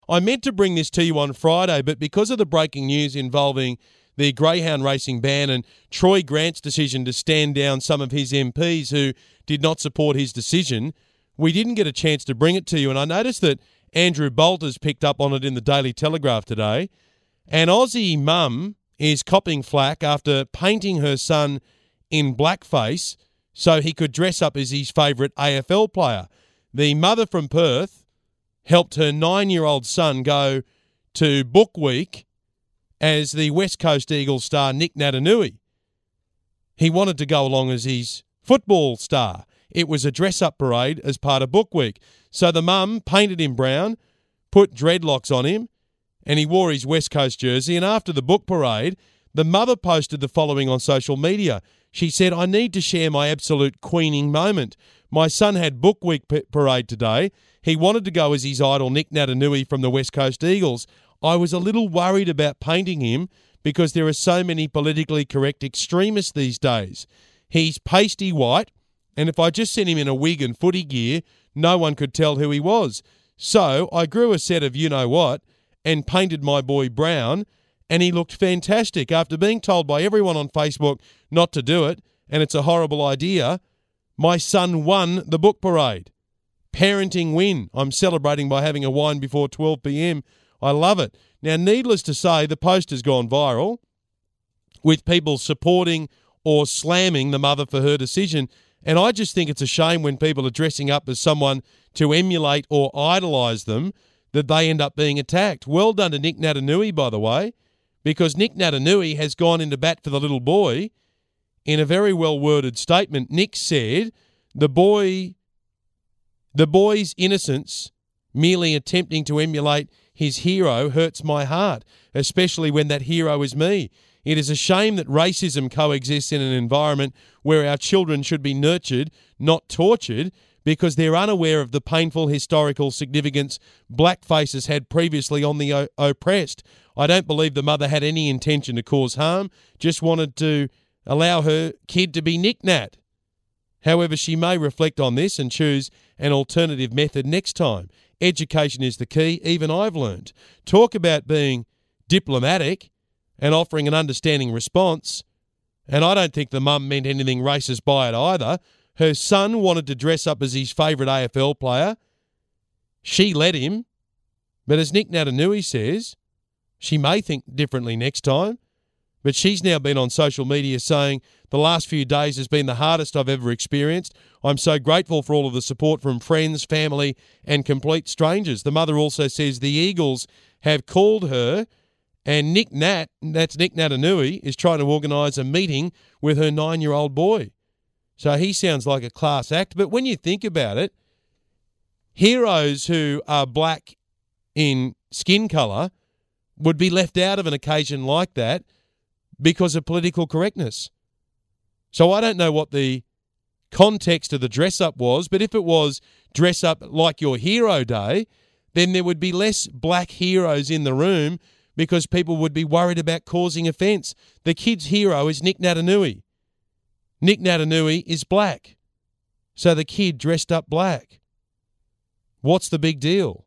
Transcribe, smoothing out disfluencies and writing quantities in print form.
I meant to bring this to you on Friday, but because of the breaking news involving the greyhound racing ban and Troy Grant's decision to stand down some of his MPs who did not support his decision, we didn't get a chance to bring it to you. And I noticed that Andrew Bolt has picked up on it in the Daily Telegraph today. An Aussie mum is copping flack after painting her son in blackface so he could dress up as his favourite AFL player. The mother from Perth helped her 9-year-old son go to Book Week as the West Coast Eagles star Nick Naitanui. He wanted to go along as his football star. It was a dress-up parade as part of Book Week. So the mum painted him brown, put dreadlocks on him, and he wore his West Coast jersey. And after the book parade, the mother posted the following on social media. She said, "I need to share my absolute queening moment. My son had Book Week parade today. He wanted to go as his idol Nick Naitanui from the West Coast Eagles. I was a little worried about painting him because there are so many politically correct extremists these days. He's pasty white, and if I just sent him in a wig and footy gear, no one could tell who he was. So I grew a set of you-know-what and painted my boy brown, and he looked fantastic. After being told by everyone on Facebook not to do it, and it's a horrible idea, my son won the book parade. Parenting win. I'm celebrating by having a wine before 12 p.m. I love it." Now, needless to say, the post has gone viral with people supporting or slamming the mother for her decision. And I just think it's a shame when people are dressing up as someone to emulate or idolise them that they end up being attacked. Well done to Nick Naitanui, by the way, because Nick Naitanui has gone into bat for the little boy. In a very well-worded statement, Nick said, the boy's innocence, merely attempting to emulate his hero, hurts my heart, especially when that hero is me. It is a shame that racism coexists in an environment where our children should be nurtured, not tortured, because they're unaware of the painful historical significance blackfaces had previously on the oppressed. I don't believe the mother had any intention to cause harm, just wanted to allow her kid to be Nick Nat. However, she may reflect on this and choose an alternative method next time. Education is the key, even I've learned. Talk about being diplomatic and offering an understanding response. And I don't think the mum meant anything racist by it either. Her son wanted to dress up as his favourite AFL player. She let him. But as Nick Naitanui says, she may think differently next time. But she's now been on social media saying the last few days has been the hardest I've ever experienced. I'm so grateful for all of the support from friends, family, and complete strangers. The mother also says the Eagles have called her, and Nick Nat, that's Nick Naitanui, is trying to organise a meeting with her 9-year-old boy. So he sounds like a class act. But when you think about it, heroes who are black in skin colour would be left out of an occasion like that because of political correctness. So I don't know what the context of the dress-up was, but if it was dress up like your hero day, then there would be less black heroes in the room because people would be worried about causing offence. The kid's hero is Nick Naitanui. Nick Naitanui is black. So the kid dressed up black. What's the big deal?